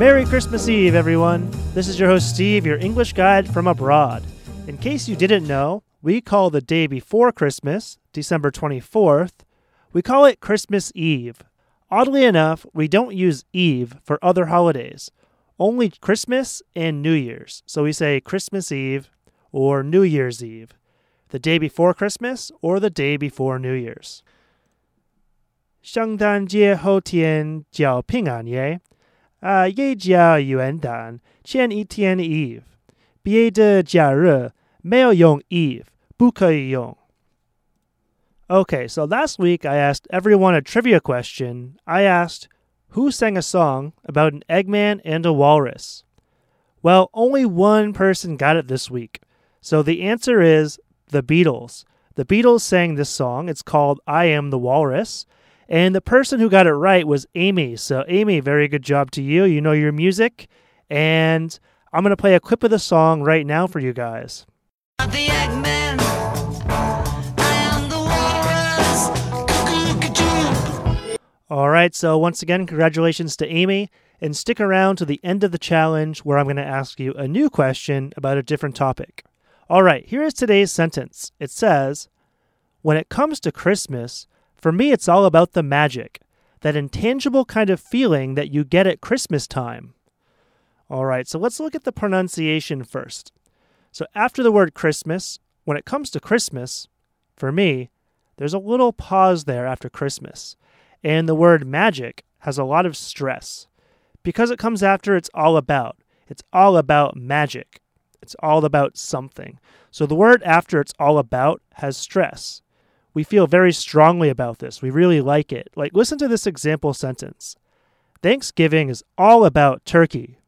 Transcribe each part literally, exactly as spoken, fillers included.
Merry Christmas Eve, everyone. This is your host, Steve, your English guide from abroad. In case you didn't know, we call the day before Christmas, December twenty-fourth, we call it Christmas Eve. Oddly enough, we don't use Eve for other holidays, only Christmas and New Year's. So we say Christmas Eve or New Year's Eve, the day before Christmas or the day before New Year's. 圣诞节后天叫平安夜，啊，也叫元旦，前一天 Eve。别的假日没有用 Eve，不可以用。Okay, so last week I asked everyone a trivia question. I asked, who sang a song about an Eggman and a walrus? Well, only one person got it this week. So the answer is the Beatles. The Beatles sang this song. It's called I Am the Walrus. And the person who got it right was Amy. So Amy, very good job to you. You know your music. And I'm going to play a clip of the song right now for you guys. The Eggman, I am the walrus. All right, so once again, congratulations to Amy. And stick around to the end of the challenge where I'm going to ask you a new question about a different topic. All right, here is today's sentence. It says, when it comes to Christmas, for me, it's all about the magic, that intangible kind of feeling that you get at Christmas time. All right, so let's look at the pronunciation first. So after the word Christmas, when it comes to Christmas, for me, there's a little pause there after Christmas. And the word magic has a lot of stress. Because it comes after it's all about. It's all about magic. It's all about something. So the word after it's all about has stress. We feel very strongly about this. We really like it. Like, listen to this example sentence. Thanksgiving is all about turkey.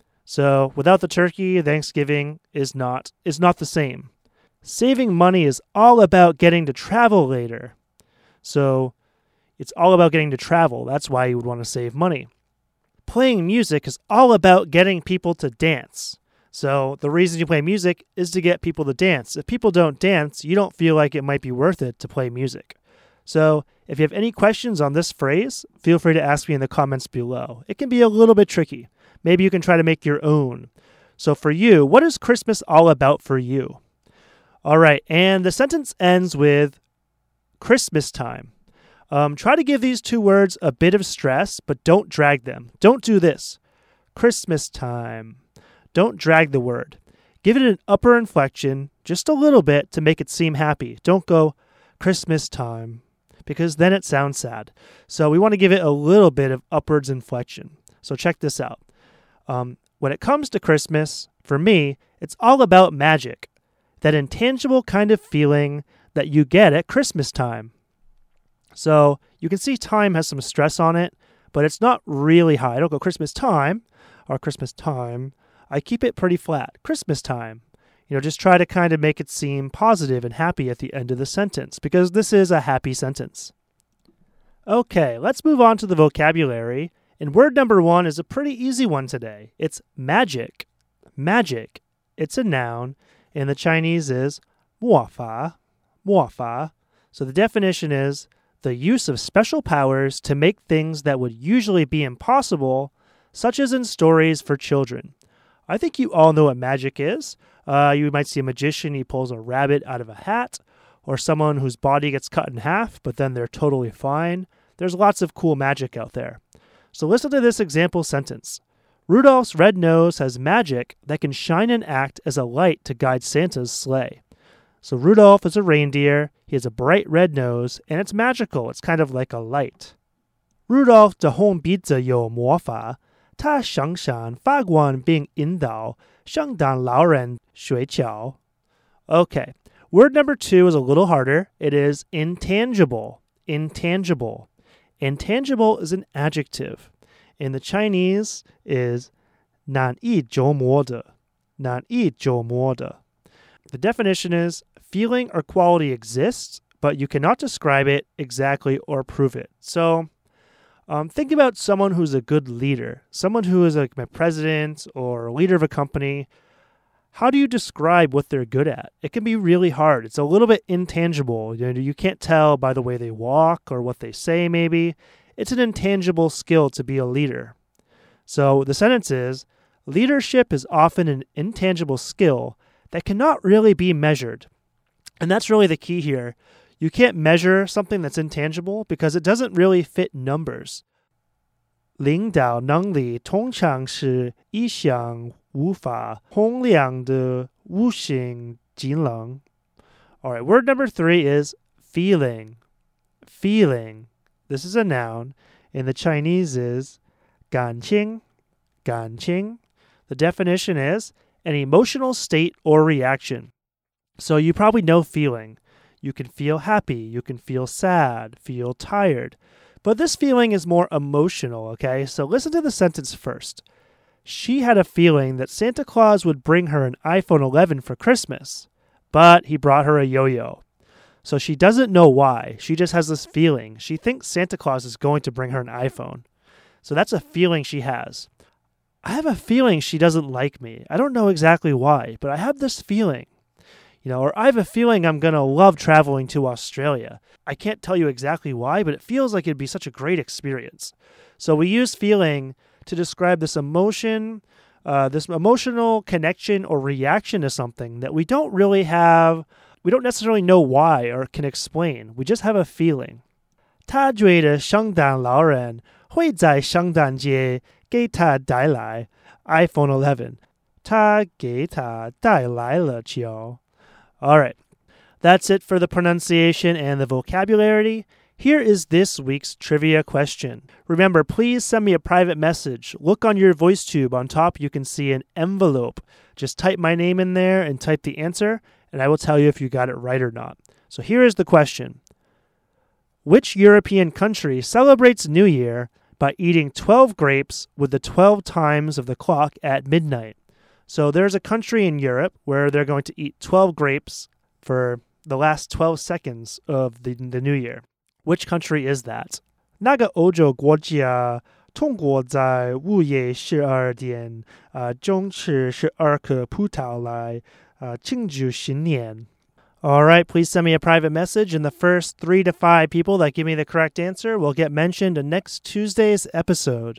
So without the turkey, Thanksgiving is not is not the same. Saving money is all about getting to travel later. So it's all about getting to travel. That's why you would want to save money. Playing music is all about getting people to dance. So the reason you play music is to get people to dance. If people don't dance, you don't feel like it might be worth it to play music. So if you have any questions on this phrase, feel free to ask me in the comments below. It can be a little bit tricky. Maybe you can try to make your own. So for you, what is Christmas all about for you? All right, and the sentence ends with Christmas time. Um, try to give these two words a bit of stress, but don't drag them. Don't do this. Christmas time. Don't drag the word. Give it an upper inflection, just a little bit, to make it seem happy. Don't go Christmas time, because then it sounds sad. So we want to give it a little bit of upwards inflection. So check this out. Um, when it comes to Christmas, for me, it's all about magic. That intangible kind of feeling that you get at Christmas time. So you can see time has some stress on it, but it's not really high. I don't go Christmas time or Christmas time. I keep it pretty flat. Christmas time. You know, just try to kind of make it seem positive and happy at the end of the sentence, because this is a happy sentence. Okay, let's move on to the vocabulary. And word number one is a pretty easy one today. It's magic. Magic. It's a noun, and the Chinese is 魔法,魔法. So the definition is the use of special powers to make things that would usually be impossible, such as in stories for children. I think you all know what magic is. Uh, you might see a magician, he pulls a rabbit out of a hat, or someone whose body gets cut in half, but then they're totally fine. There's lots of cool magic out there. So listen to this example sentence. Rudolph's red nose has magic that can shine and act as a light to guide Santa's sleigh. So Rudolph is a reindeer, he has a bright red nose, and it's magical. It's kind of like a light. Rudolph的红鼻子有魔法。他闪闪发光并引导圣诞老人睡觉. Okay, word number two is a little harder. It is intangible. Intangible. Intangible is an adjective. In the Chinese is 难以捉摸的,难以捉摸的. The definition is feeling or quality exists, but you cannot describe it exactly or prove it. So Um, think about someone who's a good leader, someone who is like my president or a leader of a company. How do you describe what they're good at? It can be really hard. It's a little bit intangible. You know, you can't tell by the way they walk or what they say, maybe. It's an intangible skill to be a leader. So the sentence is, leadership is often an intangible skill that cannot really be measured. And that's really the key here. You can't measure something that's intangible because it doesn't really fit numbers. 领导能力通常是一项无法衡量的无形技能. All right, word number three is feeling. Feeling. This is a noun. In the Chinese is 感情,感情. The definition is an emotional state or reaction. So you probably know feeling. You can feel happy, you can feel sad, feel tired. But this feeling is more emotional, okay? So listen to the sentence first. She had a feeling that Santa Claus would bring her an iPhone eleven for Christmas, but he brought her a yo-yo. So she doesn't know why. She just has this feeling. She thinks Santa Claus is going to bring her an iPhone. So that's a feeling she has. I have a feeling she doesn't like me. I don't know exactly why, but I have this feeling. You know, or I have a feeling I'm going to love traveling to Australia. I can't tell you exactly why, but it feels like it'd be such a great experience. So we use feeling to describe this emotion, uh, this emotional connection or reaction to something that we don't really have, we don't necessarily know why or can explain. We just have a feeling. 他觉得圣诞老人会在圣诞节给他带来 iPhone eleven. 他给他带来了球. All right, that's it for the pronunciation and the vocabulary. Here is this week's trivia question. Remember, please send me a private message. Look on your voice tube. On top, you can see an envelope. Just type my name in there and type the answer, and I will tell you if you got it right or not. So here is the question. Which European country celebrates New Year by eating twelve grapes with the twelve times of the clock at midnight? So there's a country in Europe where they're going to eat twelve grapes for the last twelve seconds of the, the New Year. Which country is that? 那个欧洲国家通过在午夜十二点呃钟吃十二颗葡萄来呃庆祝新年. All right, please send me a private message, and the first three to five people that give me the correct answer will get mentioned in next Tuesday's episode.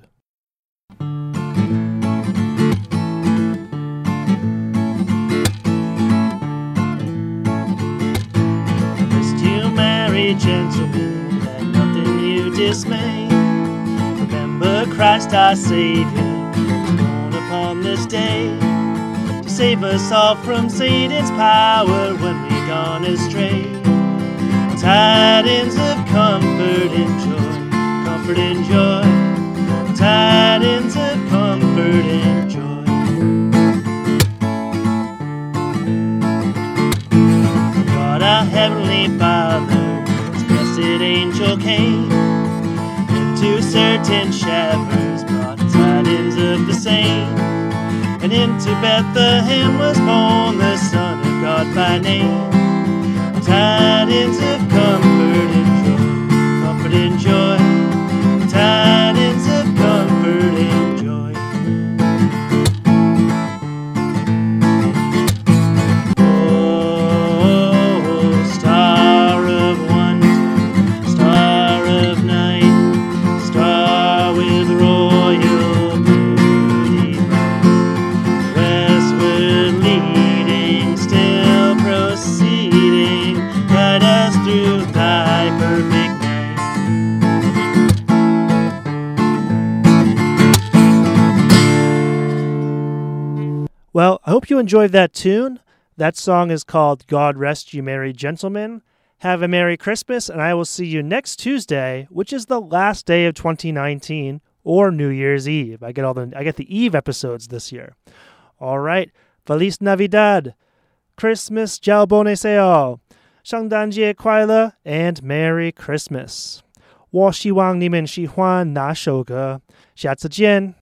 Gentlemen, let nothing you dismay. Remember Christ our Savior, born upon this day, to save us all from Satan's power when we've gone astray. Tidings of comfort and joy, comfort and joy, tidings of comfort and joy. God our Heavenly Father, blessed angel came into certain shepherds, brought tidings of the same. And into Bethlehem was born the Son of God by name. Tidings of comfort and joy, comfort and joy, tidings of comfort and joy. Well, I hope you enjoyed that tune. That song is called God Rest You Merry Gentlemen. Have a Merry Christmas, and I will see you next Tuesday, which is the last day of twenty nineteen, or New Year's Eve. I get all the I get the Eve episodes this year. All right. Feliz Navidad. Christmas Jiao Boneseo. 圣诞节快乐 and Merry Christmas. 我希望你们喜欢那首歌。下次见。